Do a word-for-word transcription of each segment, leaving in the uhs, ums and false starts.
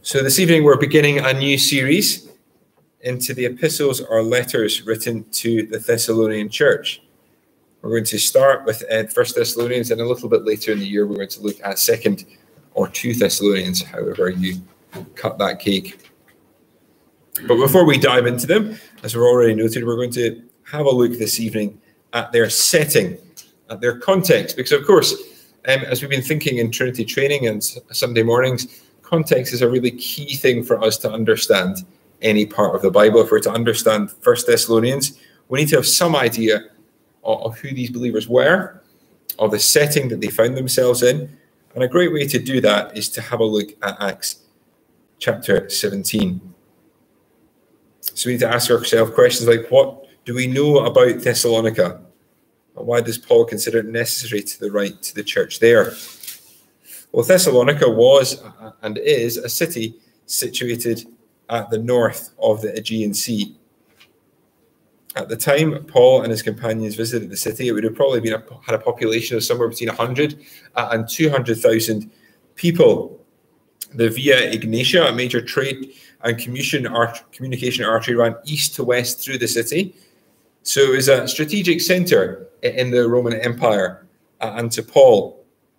So this evening we're beginning a new series into the epistles or letters written to the Thessalonian church. We're going to start with uh, First Thessalonians, and a little bit later in the year we're going to look at Second or Two Thessalonians, however you cut that cake. But before we dive into them, as we've already noted, we're going to have a look this evening at their setting, at their context, because of course, um, as we've been thinking in Trinity training and Sunday mornings, context is a really key thing for us to understand any part of the Bible. If we're to understand First Thessalonians, we need to have some idea of, of who these believers were, of the setting that they found themselves in. And a great way to do that is to have a look at Acts chapter seventeen. So we need to ask ourselves questions like, what do we know about Thessalonica? And why does Paul consider it necessary to the right to the church there? Well, Thessalonica was and is a city situated at the north of the Aegean Sea. At the time Paul and his companions visited the city, it would have probably been a, had a population of somewhere between one hundred and two hundred thousand people. The Via Egnatia, a major trade and communication artery, ran east to west through the city. So it was a strategic center in the Roman Empire. And to Paul,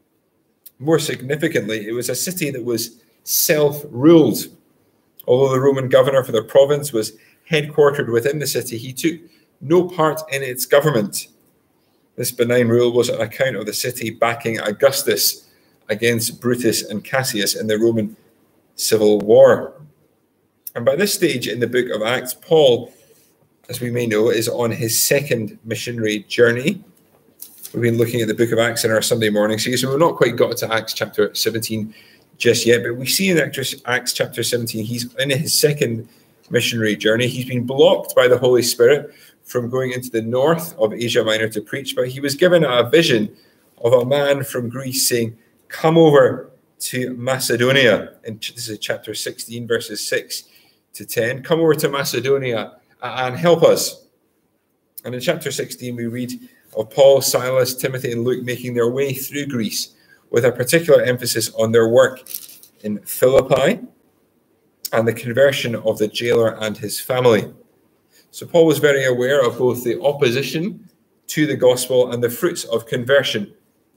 more significantly, it was a city that was self-ruled. Although the Roman governor for the province was headquartered within the city, he took no part in its government. This benign rule was on account of the city backing Augustus against Brutus and Cassius in the Roman Civil War. And by this stage in the book of Acts, Paul, as we may know, is on his second missionary journey. We've been looking at the book of Acts in our Sunday morning series, and we've not quite got to Acts chapter seventeen just yet, but we see in Acts chapter seventeen, he's in his second missionary journey. He's been blocked by the Holy Spirit from going into the north of Asia Minor to preach, but he was given a vision of a man from Greece saying, come over to Macedonia. And this is chapter sixteen, verses six to ten. Come over to Macedonia and help us. And in chapter sixteen, we read of Paul, Silas, Timothy, and Luke making their way through Greece with a particular emphasis on their work in Philippi and the conversion of the jailer and his family. So Paul was very aware of both the opposition to the gospel and the fruits of conversion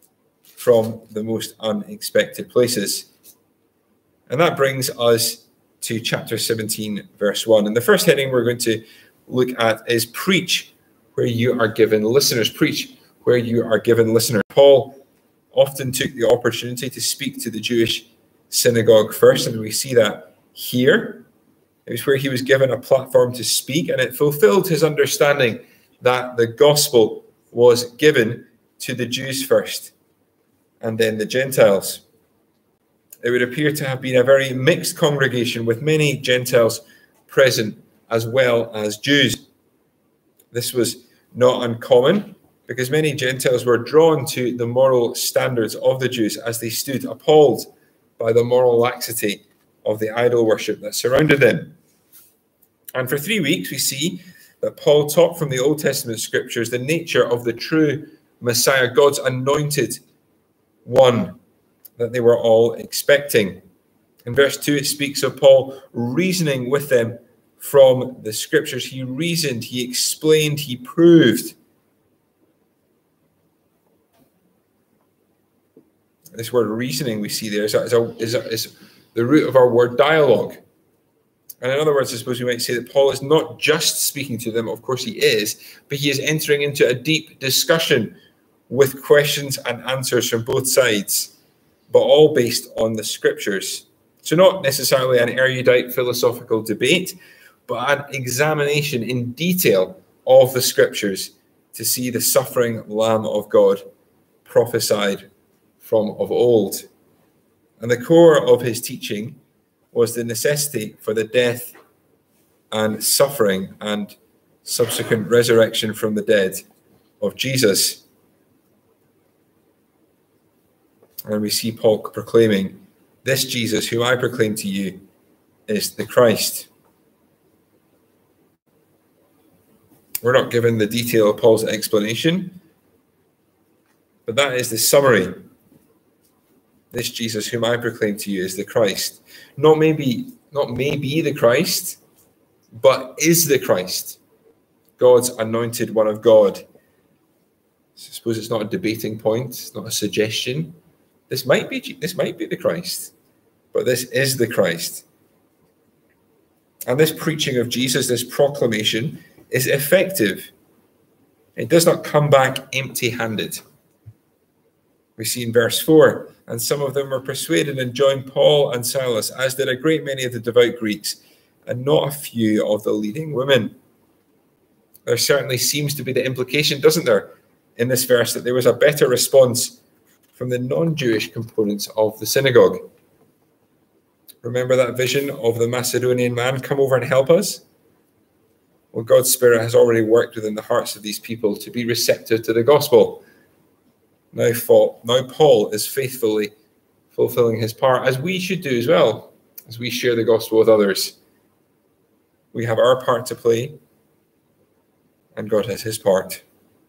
from the most unexpected places. And that brings us to chapter seventeen, verse one. And the first heading we're going to look at is preach where you are given listeners. Preach where you are given listeners. Paul often took the opportunity to speak to the Jewish synagogue first, and we see that here. It was where he was given a platform to speak, and it fulfilled his understanding that the gospel was given to the Jews first, and then the Gentiles. It would appear to have been a very mixed congregation with many Gentiles present as well as Jews. This was not uncommon because many Gentiles were drawn to the moral standards of the Jews as they stood appalled by the moral laxity of the idol worship that surrounded them. And for three weeks, we see that Paul taught from the Old Testament scriptures the nature of the true Messiah, God's anointed one that they were all expecting. In verse two, it speaks of Paul reasoning with them from the scriptures. He reasoned, he explained, he proved. This word reasoning we see there is, a, is, a, is, a, is the root of our word dialogue. And in other words, I suppose we might say that Paul is not just speaking to them, of course he is, but he is entering into a deep discussion with questions and answers from both sides, but all based on the scriptures. So not necessarily an erudite philosophical debate, but an examination in detail of the scriptures to see the suffering Lamb of God prophesied from of old. And the core of his teaching was the necessity for the death and suffering and subsequent resurrection from the dead of Jesus. And we see Paul proclaiming, this Jesus who I proclaim to you is the Christ. We're not given the detail of Paul's explanation, but that is the summary. this Jesus whom I proclaim to you is the Christ. Not maybe, not maybe the Christ, but is the Christ, God's anointed one of God. I suppose it's not a debating point. It's not a suggestion. This might be, this might be the Christ, but this is the Christ. And this preaching of Jesus, this proclamation, is effective. It does not come back empty-handed. We see in verse four, and some of them were persuaded and joined Paul and Silas, as did a great many of the devout Greeks, and not a few of the leading women. There certainly seems to be the implication, doesn't there, in this verse, that there was a better response from the non-Jewish components of the synagogue. Remember that vision of the Macedonian man, come over and help us? Well, God's Spirit has already worked within the hearts of these people to be receptive to the gospel. Now, now Paul is faithfully fulfilling his part, as we should do as well, as we share the gospel with others. We have our part to play, and God has his part.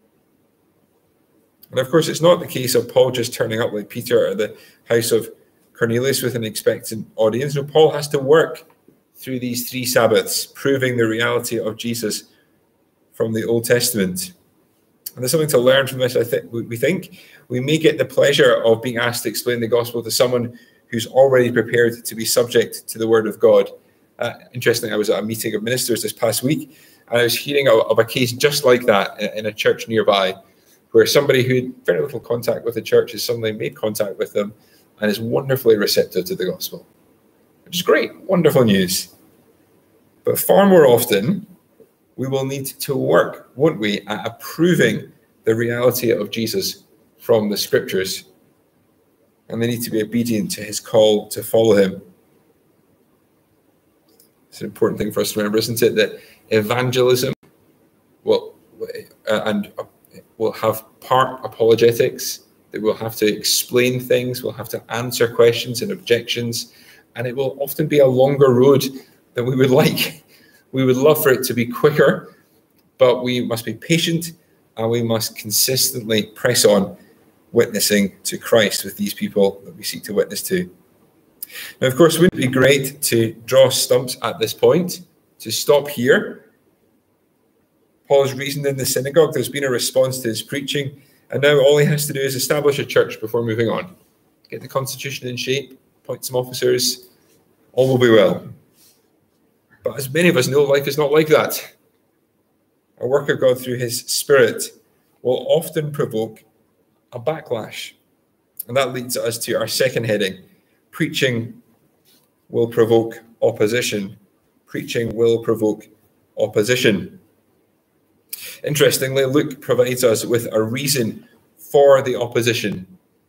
And of course, it's not the case of Paul just turning up like Peter at the house of Cornelius with an expectant audience. No, Paul has to work through these three Sabbaths, proving the reality of Jesus from the Old Testament. And there's something to learn from this, I think. We think we may get the pleasure of being asked to explain the gospel to someone who's already prepared to be subject to the word of God. Uh, interestingly, I was at a meeting of ministers this past week, and I was hearing of, of a case just like that in, in a church nearby, where somebody who had very little contact with the church has suddenly made contact with them and is wonderfully receptive to the gospel, which is great, wonderful news. But far more often, we will need to work, won't we, at approving the reality of Jesus from the scriptures. And they need to be obedient to his call to follow him. It's an important thing for us to remember, isn't it, that evangelism will, uh, and uh, will have part apologetics, that we'll have to explain things, we'll have to answer questions and objections, and it will often be a longer road than we would like. We would love for it to be quicker, but we must be patient and we must consistently press on witnessing to Christ with these people that we seek to witness to. Now, of course, wouldn't it be great to draw stumps at this point, to stop here? Paul has reasoned in the synagogue, there's been a response to his preaching, and now all he has to do is establish a church before moving on. Get the constitution in shape, appoint some officers, all will be well. But as many of us know, life is not like that. A work of God through his Spirit will often provoke a backlash. And that leads us to our second heading. Preaching will provoke opposition. Preaching will provoke opposition. Interestingly, Luke provides us with a reason for the opposition.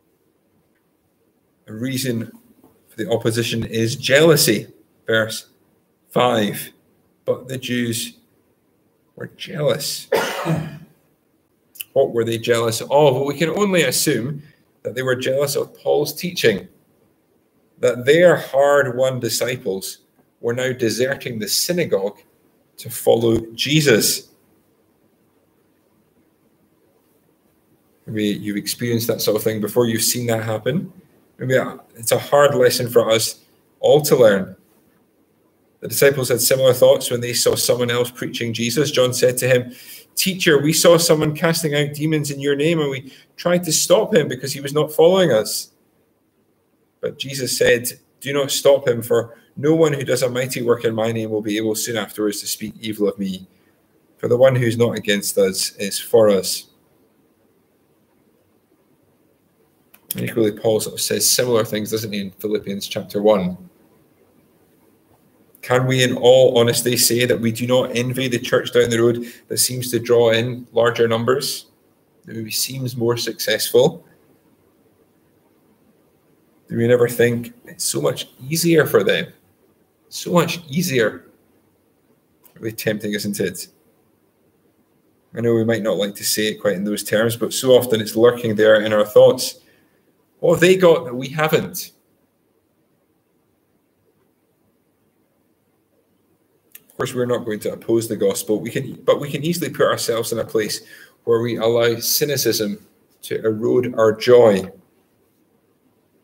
The reason for the opposition is jealousy. Verse five. But the Jews were jealous. What were they jealous of? Well, we can only assume that they were jealous of Paul's teaching, that their hard-won disciples were now deserting the synagogue to follow Jesus. Maybe you've experienced that sort of thing before, you've seen that happen. Maybe it's a hard lesson for us all to learn. The disciples had similar thoughts when they saw someone else preaching Jesus. John said to him, "Teacher, we saw someone casting out demons in your name, and we tried to stop him because he was not following us." But Jesus said, "Do not stop him, for no one who does a mighty work in my name will be able soon afterwards to speak evil of me. For the one who's not against us is for us." And equally, Paul sort of says similar things, doesn't he, in Philippians chapter one. Can we in all honesty say that we do not envy the church down the road that seems to draw in larger numbers, that maybe seems more successful? Do we never think it's so much easier for them? So much easier. Really tempting, isn't it? I know we might not like to say it quite in those terms, but so often it's lurking there in our thoughts. What have they got that we haven't? Of course, we're not going to oppose the gospel, we can, but we can easily put ourselves in a place where we allow cynicism to erode our joy.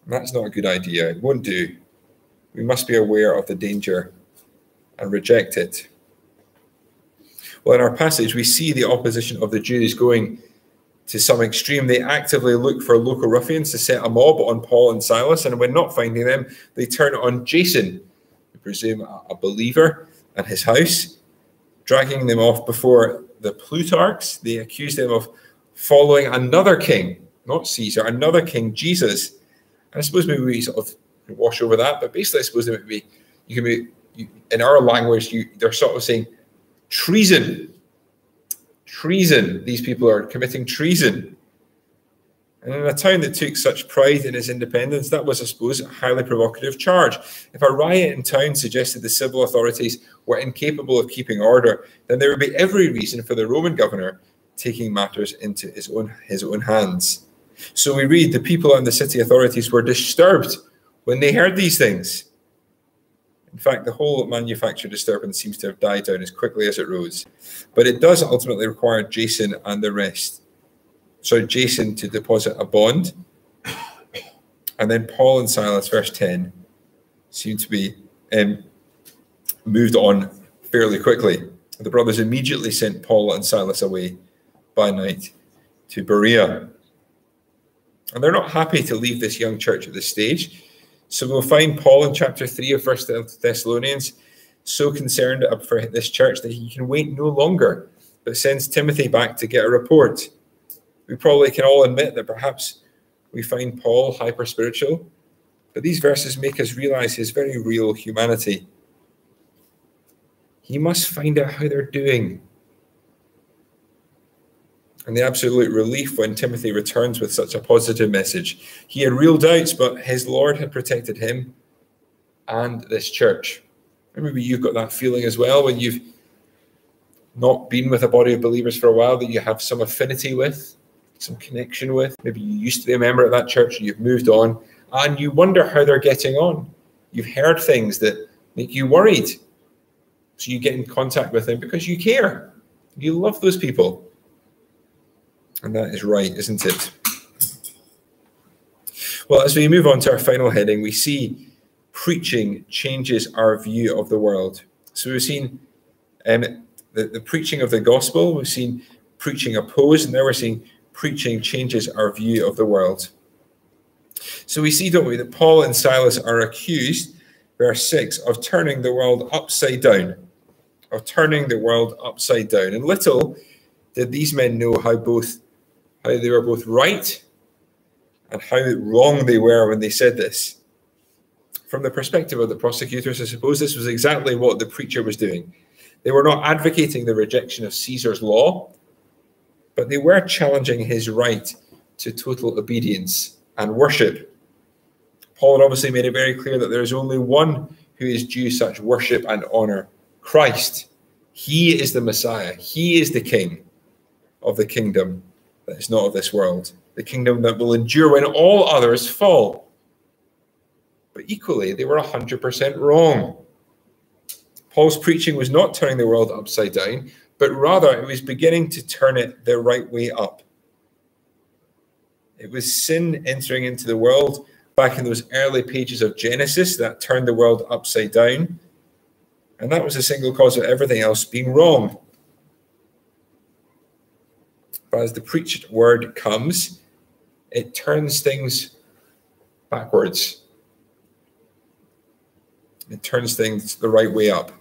That's not a good idea. It won't do. We must be aware of the danger and reject it. Well, in our passage, we see the opposition of the Jews going to some extreme. They actively look for local ruffians to set a mob on Paul and Silas, and when not finding them, they turn on Jason, we presume a believer, and his house, dragging them off before the Plutarchs. They accuse them of following another king, not Caesar, another king, Jesus. And I suppose maybe we sort of wash over that, but basically I suppose it would be, you can be, you, in our language, you, they're sort of saying treason. Treason. These people are committing treason. And in a town that took such pride in its independence, that was, I suppose, a highly provocative charge. If a riot in town suggested the civil authorities were incapable of keeping order, then there would be every reason for the Roman governor taking matters into his own, his own hands. So we read, the people and the city authorities were disturbed when they heard these things. In fact, the whole manufactured disturbance seems to have died down as quickly as it rose. But it does ultimately require Jason and the rest. So Jason to deposit a bond. And then Paul and Silas, verse ten, seem to be um, moved on fairly quickly. The brothers immediately sent Paul and Silas away by night to Berea. And they're not happy to leave this young church at this stage. So we'll find Paul in chapter three of First Thessalonians so concerned for this church that he can wait no longer, but sends Timothy back to get a report. We probably can all admit that perhaps we find Paul hyper-spiritual, but these verses make us realize his very real humanity. He must find out how they're doing. And the absolute relief when Timothy returns with such a positive message. He had real doubts, but his Lord had protected him and this church. And maybe you've got that feeling as well when you've not been with a body of believers for a while that you have some affinity with, some connection with. Maybe you used to be a member of that church and you've moved on and you wonder how they're getting on. You've heard things that make you worried. So you get in contact with them because you care. You love those people. And that is right, isn't it? Well, as we move on to our final heading, we see preaching changes our view of the world. So we've seen um, the, the preaching of the gospel, we've seen preaching opposed, and now we're seeing preaching changes our view of the world. So we see, don't we, that Paul and Silas are accused, verse six, of turning the world upside down, of turning the world upside down. And little did these men know how both how they were both right and how wrong they were when they said this. From the perspective of the prosecutors, I suppose this was exactly what the preacher was doing. They were not advocating the rejection of Caesar's law, but they were challenging his right to total obedience and worship. Paul had obviously made it very clear that there is only one who is due such worship and honor, Christ. He is the Messiah. He is the King of the kingdom that is not of this world, the kingdom that will endure when all others fall. But equally, they were one hundred percent wrong. Paul's preaching was not turning the world upside down, but rather it was beginning to turn it the right way up. It was sin entering into the world back in those early pages of Genesis that turned the world upside down. And that was the single cause of everything else being wrong. But as the preached word comes, it turns things backwards. It turns things the right way up.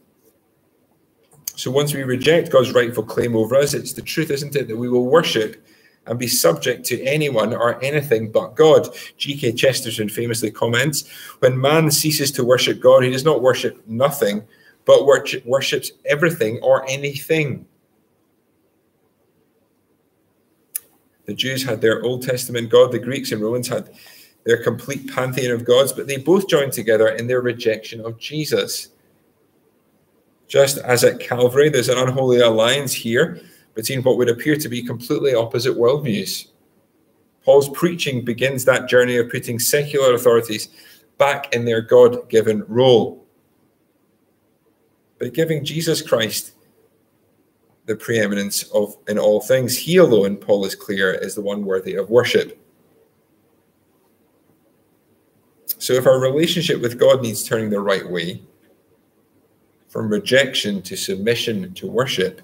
So once we reject God's rightful claim over us, it's the truth, isn't it, that we will worship and be subject to anyone or anything but God. G K Chesterton famously comments, when man ceases to worship God, he does not worship nothing, but worships everything or anything. The Jews had their Old Testament God, the Greeks and Romans had their complete pantheon of gods, but they both joined together in their rejection of Jesus. Just as at Calvary, there's an unholy alliance here between what would appear to be completely opposite worldviews. Paul's preaching begins that journey of putting secular authorities back in their God-given role, but giving Jesus Christ the preeminence of in all things. He alone, Paul is clear, is the one worthy of worship. So if our relationship with God needs turning the right way, from rejection to submission to worship,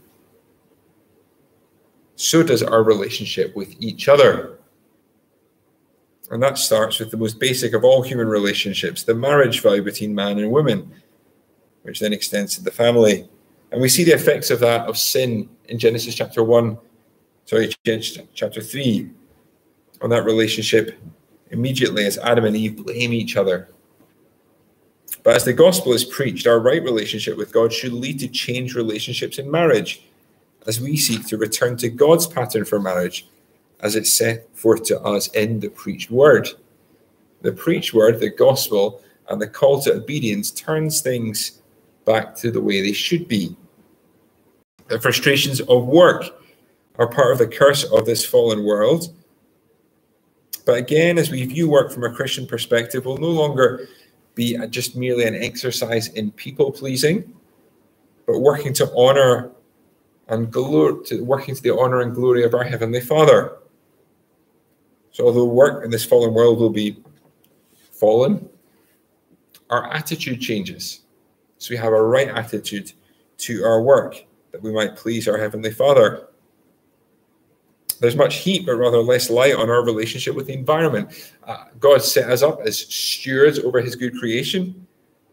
so does our relationship with each other. And that starts with the most basic of all human relationships, the marriage vow between man and woman, which then extends to the family. And we see the effects of that, of sin, in Genesis chapter one, sorry, chapter three, on that relationship immediately as Adam and Eve blame each other. But as the gospel is preached, our right relationship with God should lead to change relationships in marriage, as we seek to return to God's pattern for marriage, as it's set forth to us in the preached word. The preached word, the gospel, and the call to obedience turns things back to the way they should be. The frustrations of work are part of the curse of this fallen world. But again, as we view work from a Christian perspective, will no longer be just merely an exercise in people-pleasing, but working to honor and glory, to working to the honor and glory of our Heavenly Father. So although work in this fallen world will be fallen, our attitude changes. So we have a right attitude to our work, that we might please our Heavenly Father. There's much heat, but rather less light on our relationship with the environment. Uh, God set us up as stewards over his good creation.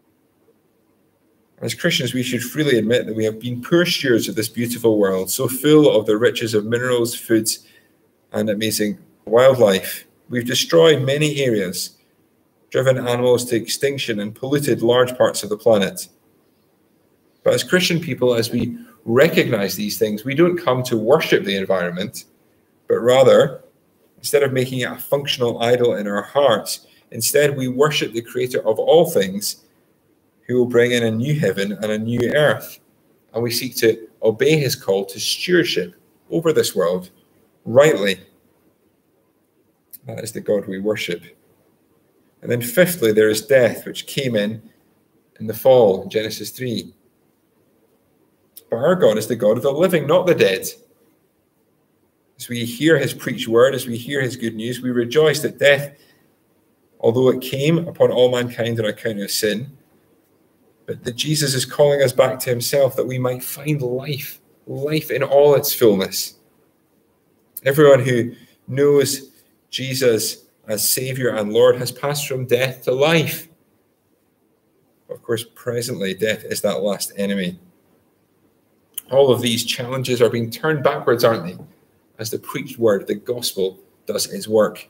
As Christians, we should freely admit that we have been poor stewards of this beautiful world, so full of the riches of minerals, foods, and amazing wildlife. We've destroyed many areas, driven animals to extinction, and polluted large parts of the planet. But as Christian people, as we recognize these things, we don't come to worship the environment, but rather, instead of making it a functional idol in our hearts, instead we worship the creator of all things, who will bring in a new heaven and a new earth. And we seek to obey his call to stewardship over this world rightly. That is the God we worship. And then fifthly, there is death, which came in in the fall, in Genesis three. But our God is the God of the living, not the dead. As we hear his preached word, as we hear his good news, we rejoice that death, although it came upon all mankind on account of sin, but that Jesus is calling us back to himself, that we might find life, life in all its fullness. Everyone who knows Jesus as Savior and Lord has passed from death to life. Of course, presently, death is that last enemy. All of these challenges are being turned backwards, aren't they? As the preached word, the gospel, does its work.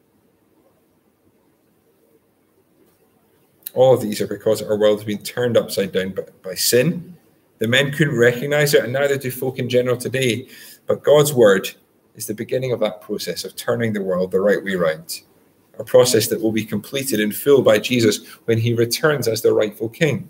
All of these are because our world has been turned upside down by, by sin. The men couldn't recognize it, and neither do folk in general today. But God's word is the beginning of that process of turning the world the right way round. A process that will be completed in full by Jesus when he returns as the rightful king.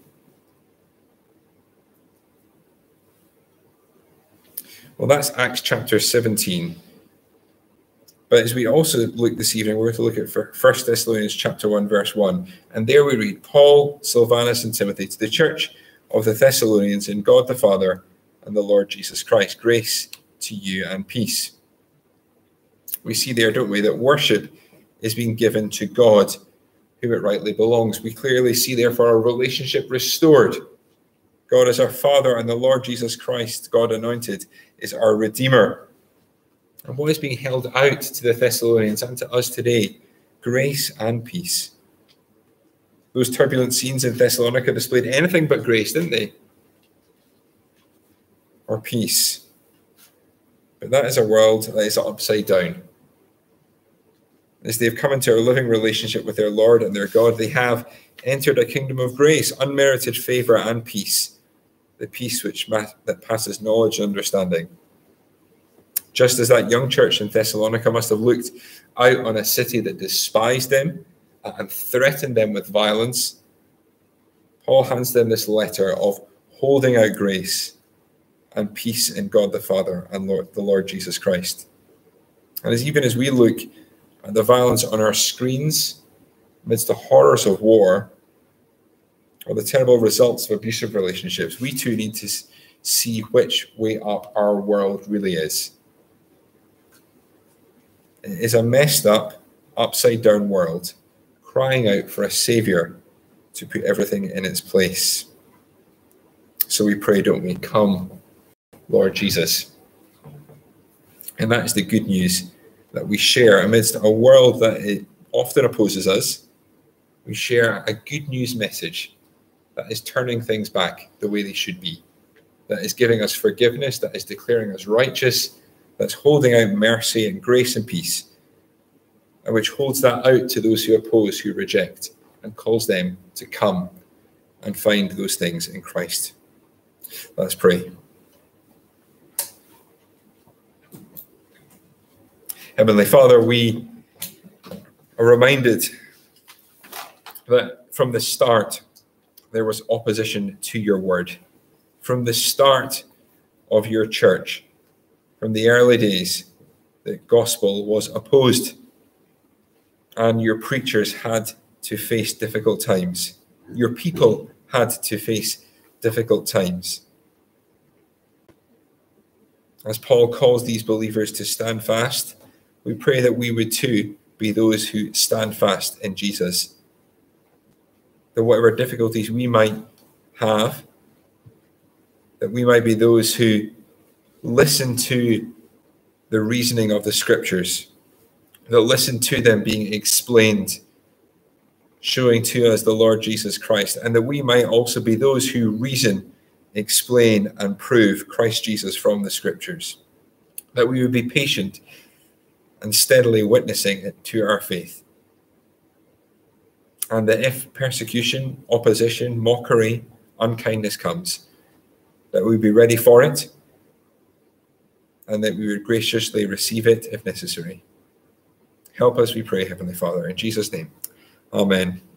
Well, that's Acts chapter seventeen. But as we also look this evening, we're going to look at First Thessalonians chapter one, verse one. And there we read, Paul, Silvanus, and Timothy to the church of the Thessalonians in God the Father and the Lord Jesus Christ. Grace to you and peace. We see there, don't we, that worship is being given to God, who it rightly belongs. We clearly see therefore our relationship restored. God is our Father, and the Lord Jesus Christ, God anointed, is our Redeemer. And what is being held out to the Thessalonians and to us today? Grace and peace. Those turbulent scenes in Thessalonica displayed anything but grace, didn't they? Or peace. But that is a world that is upside down. As they've come into a living relationship with their Lord and their God, they have entered a kingdom of grace, unmerited favor and peace. The peace which that passes knowledge and understanding. Just as that young church in Thessalonica must have looked out on a city that despised them and threatened them with violence, Paul hands them this letter of holding out grace and peace in God the Father and Lord, the Lord Jesus Christ. And as even as we look at the violence on our screens, amidst the horrors of war, or the terrible results of abusive relationships, we too need to see which way up our world really is. It is a messed up, upside down world, crying out for a Saviour to put everything in its place. So we pray, don't we? Come, Lord Jesus. And that is the good news that we share amidst a world that it often opposes us. We share a good news message that is turning things back the way they should be, that is giving us forgiveness, that is declaring us righteous, that's holding out mercy and grace and peace, and which holds that out to those who oppose, who reject, and calls them to come and find those things in Christ. Let's pray. Heavenly Father, we are reminded that from the start there was opposition to your word. From the start of your church, from the early days, the gospel was opposed, and your preachers had to face difficult times. Your people had to face difficult times. As Paul calls these believers to stand fast, we pray that we would too be those who stand fast in Jesus. That whatever difficulties we might have, that we might be those who listen to the reasoning of the scriptures, that listen to them being explained, showing to us the Lord Jesus Christ, and that we might also be those who reason, explain, and prove Christ Jesus from the scriptures. That we would be patient and steadily witnessing it to our faith. And that if persecution, opposition, mockery, unkindness comes, that we be ready for it, and that we would graciously receive it if necessary. Help us, we pray, Heavenly Father, in Jesus' name. Amen.